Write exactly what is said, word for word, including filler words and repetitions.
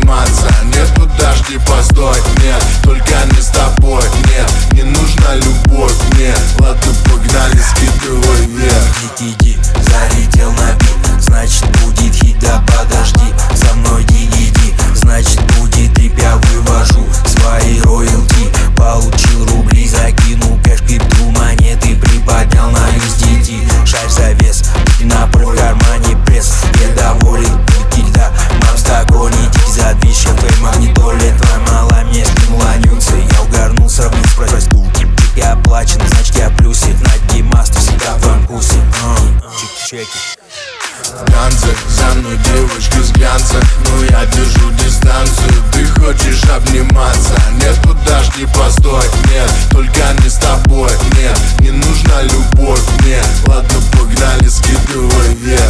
обниматься. Нет, подожди, постой, нет, только не с тобой, нет. Не нужна любовь, нет. Ладно, погнали, скидывай вверх. Иди, иди, залетел на бит, значит будет хит, да подожди. Со мной иди, иди, значит будет трип, я вывожу свои роялти. Получил рубли, закинул кэш, крипту, монеты приподнял на ю эс ди ти. Шарь завес, напор в кармане пресс. Я доволен, кильда, мам стаконитик за две шефы, магнитоле. Твоя мала мне скинула нюнсы, я угорнулся вниз, спросил. Чек я оплачен, значит я плюсе. На геймасту всегда в твоем вкусе. Чеки. Танцы, за мной девочка с глянца, но я держу дистанцию. Ты хочешь обниматься? Нет, подожди, постой, нет, только не с тобой, нет. Не нужна любовь, нет. Ладно, погнали, скидывай вверх.